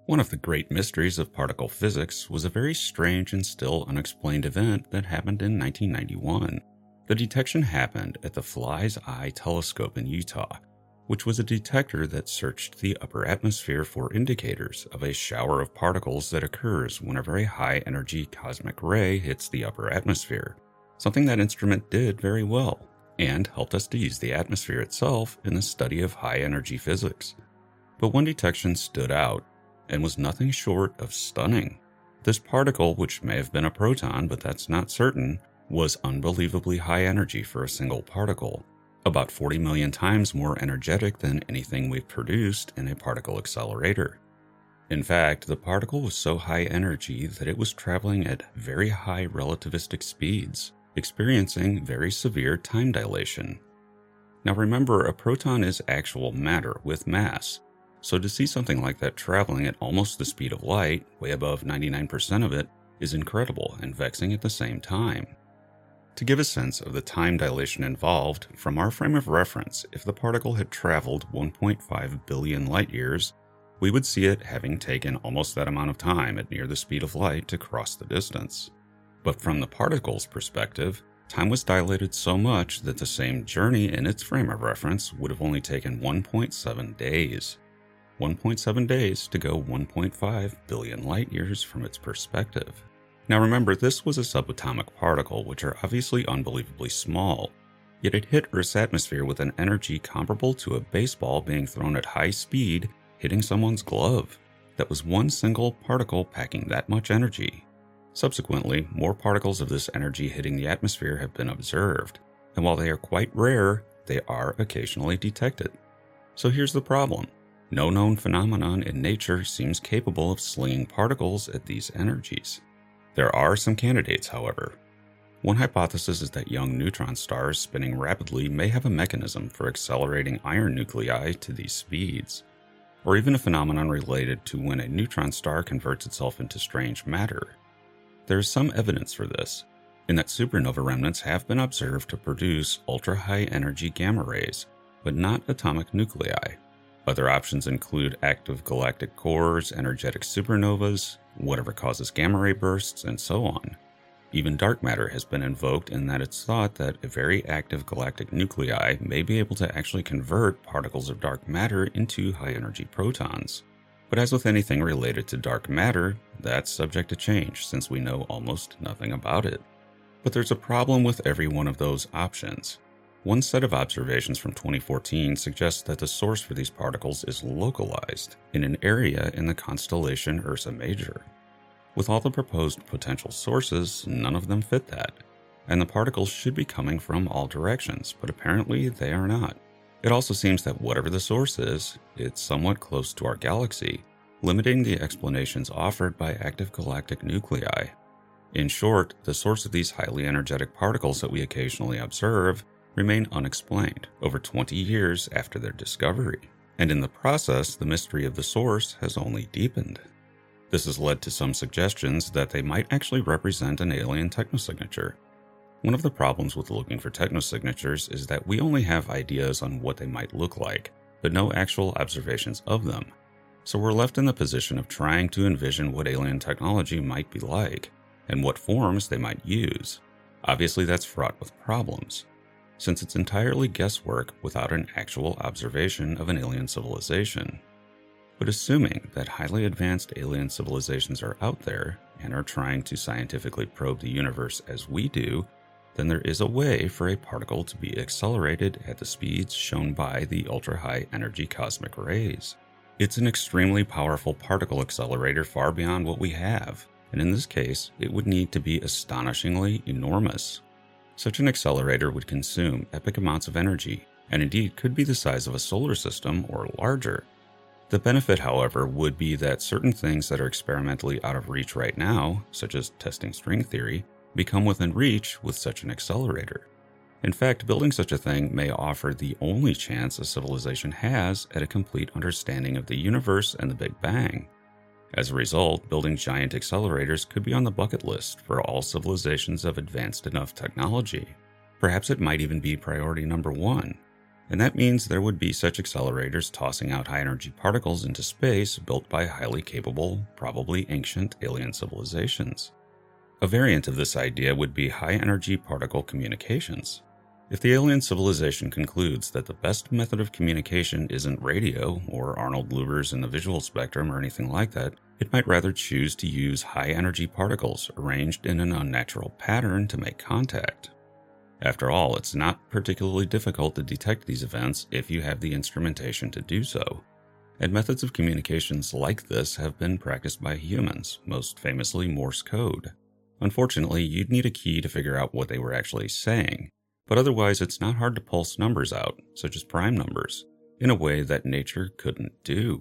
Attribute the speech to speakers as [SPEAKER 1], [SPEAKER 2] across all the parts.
[SPEAKER 1] One of the great mysteries of particle physics was a very strange and still unexplained event that happened in 1991. The detection happened at the Fly's Eye Telescope in Utah, which was a detector that searched the upper atmosphere for indicators of a shower of particles that occurs when a very high-energy cosmic ray hits the upper atmosphere, something that instrument did very well, and helped us to use the atmosphere itself in the study of high-energy physics. But one detection stood out, and was nothing short of stunning. This particle, which may have been a proton, but that's not certain, was unbelievably high energy for a single particle, about 40 million times more energetic than anything we've produced in a particle accelerator. In fact, the particle was so high energy that it was traveling at very high relativistic speeds, experiencing very severe time dilation. Now remember, a proton is actual matter with mass, so to see something like that traveling at almost the speed of light, way above 99% of it, is incredible and vexing at the same time. To give a sense of the time dilation involved, from our frame of reference, if the particle had traveled 1.5 billion light years, we would see it having taken almost that amount of time at near the speed of light to cross the distance. But from the particle's perspective, time was dilated so much that the same journey in its frame of reference would have only taken 1.7 days. 1.7 days to go 1.5 billion light years from its perspective. Now remember, this was a subatomic particle, which are obviously unbelievably small, yet it hit Earth's atmosphere with an energy comparable to a baseball being thrown at high speed, hitting someone's glove. That was one single particle packing that much energy. Subsequently, more particles of this energy hitting the atmosphere have been observed, and while they are quite rare, they are occasionally detected. So here's the problem. No known phenomenon in nature seems capable of slinging particles at these energies. There are some candidates, however. One hypothesis is that young neutron stars spinning rapidly may have a mechanism for accelerating iron nuclei to these speeds, or even a phenomenon related to when a neutron star converts itself into strange matter. There is some evidence for this, in that supernova remnants have been observed to produce ultra-high energy gamma rays, but not atomic nuclei. Other options include active galactic cores, energetic supernovas, whatever causes gamma ray bursts, and so on. Even dark matter has been invoked in that it's thought that a very active galactic nuclei may be able to actually convert particles of dark matter into high-energy protons. But as with anything related to dark matter, that's subject to change since we know almost nothing about it. But there's a problem with every one of those options. One set of observations from 2014 suggests that the source for these particles is localized in an area in the constellation Ursa Major. With all the proposed potential sources, none of them fit that, and the particles should be coming from all directions, but apparently they are not. It also seems that whatever the source is, it's somewhat close to our galaxy, limiting the explanations offered by active galactic nuclei. In short, the source of these highly energetic particles that we occasionally observe remain unexplained over 20 years after their discovery, and in the process, the mystery of the source has only deepened. This has led to some suggestions that they might actually represent an alien technosignature. One of the problems with looking for technosignatures is that we only have ideas on what they might look like, but no actual observations of them. So we're left in the position of trying to envision what alien technology might be like, and what forms they might use. Obviously, that's fraught with problems, since it's entirely guesswork without an actual observation of an alien civilization. But assuming that highly advanced alien civilizations are out there and are trying to scientifically probe the universe as we do, then there is a way for a particle to be accelerated at the speeds shown by the ultra-high energy cosmic rays. It's an extremely powerful particle accelerator far beyond what we have, and in this case, it would need to be astonishingly enormous. Such an accelerator would consume epic amounts of energy, and indeed could be the size of a solar system or larger. The benefit, however, would be that certain things that are experimentally out of reach right now, such as testing string theory, become within reach with such an accelerator. In fact, building such a thing may offer the only chance a civilization has at a complete understanding of the universe and the Big Bang. As a result, building giant accelerators could be on the bucket list for all civilizations of advanced enough technology. Perhaps it might even be priority number one. And that means there would be such accelerators tossing out high-energy particles into space built by highly capable, probably ancient alien civilizations. A variant of this idea would be high-energy particle communications. If the alien civilization concludes that the best method of communication isn't radio or Arnold louvers in the visual spectrum or anything like that, it might rather choose to use high-energy particles arranged in an unnatural pattern to make contact. After all, it's not particularly difficult to detect these events if you have the instrumentation to do so. And methods of communications like this have been practiced by humans, most famously Morse code. Unfortunately, you'd need a key to figure out what they were actually saying, but otherwise it's not hard to pulse numbers out, such as prime numbers, in a way that nature couldn't do.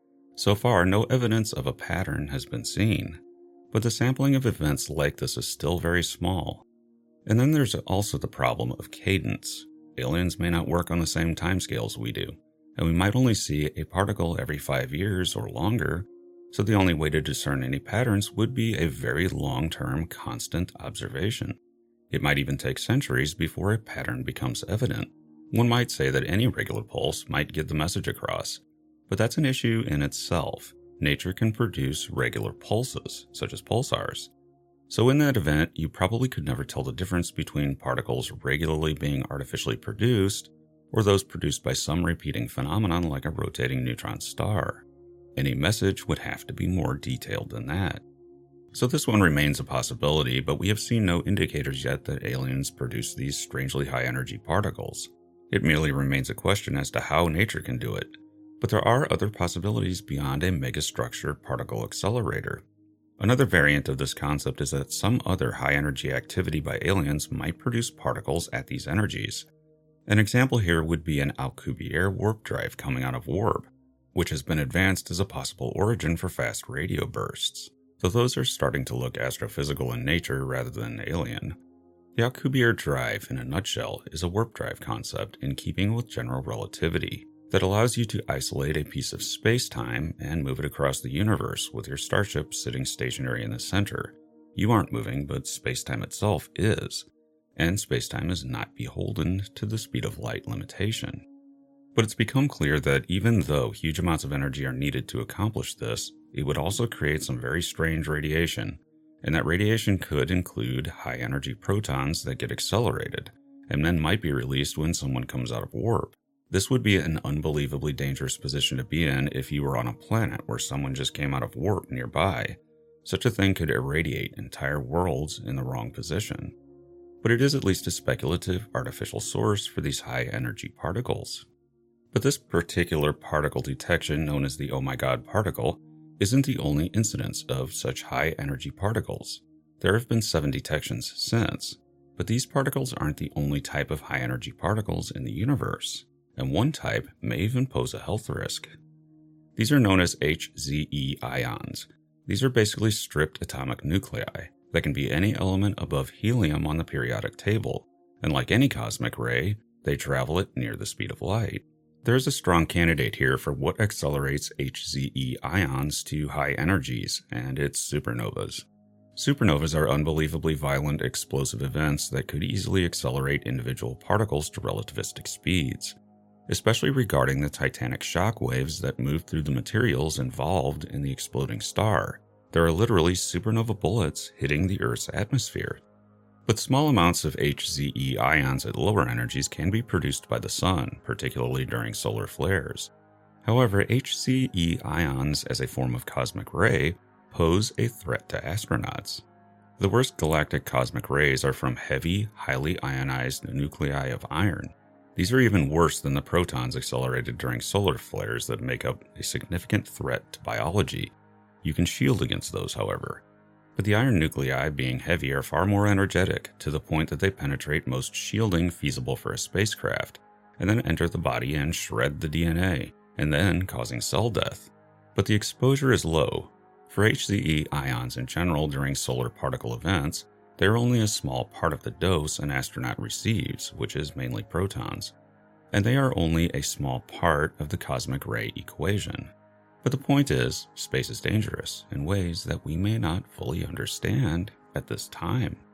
[SPEAKER 1] So far, no evidence of a pattern has been seen, but the sampling of events like this is still very small. And then there's also the problem of cadence. Aliens may not work on the same timescales we do, and we might only see a particle every 5 years or longer, so the only way to discern any patterns would be a very long-term, constant observation. It might even take centuries before a pattern becomes evident. One might say that any regular pulse might get the message across, but that's an issue in itself. Nature can produce regular pulses, such as pulsars. So in that event, you probably could never tell the difference between particles regularly being artificially produced or those produced by some repeating phenomenon like a rotating neutron star. Any message would have to be more detailed than that. So this one remains a possibility, but we have seen no indicators yet that aliens produce these strangely high-energy particles. It merely remains a question as to how nature can do it. But there are other possibilities beyond a megastructured particle accelerator. Another variant of this concept is that some other high-energy activity by aliens might produce particles at these energies. An example here would be an Alcubierre warp drive coming out of warp, which has been advanced as a possible origin for fast radio bursts, though those are starting to look astrophysical in nature rather than alien. The Alcubierre drive, in a nutshell, is a warp drive concept in keeping with general relativity that allows you to isolate a piece of space-time and move it across the universe with your starship sitting stationary in the center. You aren't moving, but space-time itself is, and space-time is not beholden to the speed of light limitation. But it's become clear that even though huge amounts of energy are needed to accomplish this, it would also create some very strange radiation, and that radiation could include high-energy protons that get accelerated, and then might be released when someone comes out of warp. This would be an unbelievably dangerous position to be in if you were on a planet where someone just came out of warp nearby. Such a thing could irradiate entire worlds in the wrong position. But it is at least a speculative, artificial source for these high-energy particles. But this particular particle detection, known as the Oh My God particle, isn't the only incidence of such high-energy particles. There have been 7 detections since, but these particles aren't the only type of high-energy particles in the universe, and one type may even pose a health risk. These are known as HZE ions. These are basically stripped atomic nuclei that can be any element above helium on the periodic table, and like any cosmic ray, they travel at near the speed of light. There is a strong candidate here for what accelerates HZE ions to high energies, and it's supernovas. Supernovas are unbelievably violent, explosive events that could easily accelerate individual particles to relativistic speeds, especially regarding the titanic shock waves that move through the materials involved in the exploding star. There are literally supernova bullets hitting the Earth's atmosphere. But small amounts of HZE ions at lower energies can be produced by the sun, particularly during solar flares. However, HZE ions as a form of cosmic ray pose a threat to astronauts. The worst galactic cosmic rays are from heavy, highly ionized nuclei of iron. These are even worse than the protons accelerated during solar flares that make up a significant threat to biology. You can shield against those, however. But the iron nuclei, being heavy, are far more energetic, to the point that they penetrate most shielding feasible for a spacecraft, and then enter the body and shred the DNA, and then causing cell death. But the exposure is low. For HZE ions in general during solar particle events, they are only a small part of the dose an astronaut receives, which is mainly protons, and they are only a small part of the cosmic ray equation. But the point is, space is dangerous in ways that we may not fully understand at this time.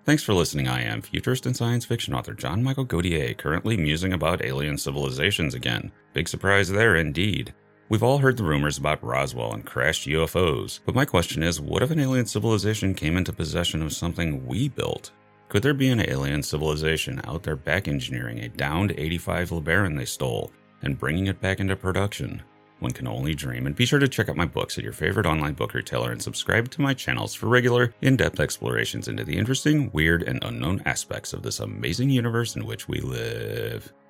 [SPEAKER 1] Thanks for listening. I am futurist and science fiction author John Michael Gautier, currently musing about alien civilizations again. Big surprise there indeed. We've all heard the rumors about Roswell and crashed UFOs, but my question is, what if an alien civilization came into possession of something we built? Could there be an alien civilization out there back engineering a downed 85 LeBaron they stole and bringing it back into production? One can only dream, and be sure to check out my books at your favorite online book retailer and subscribe to my channels for regular, in-depth explorations into the interesting, weird, and unknown aspects of this amazing universe in which we live.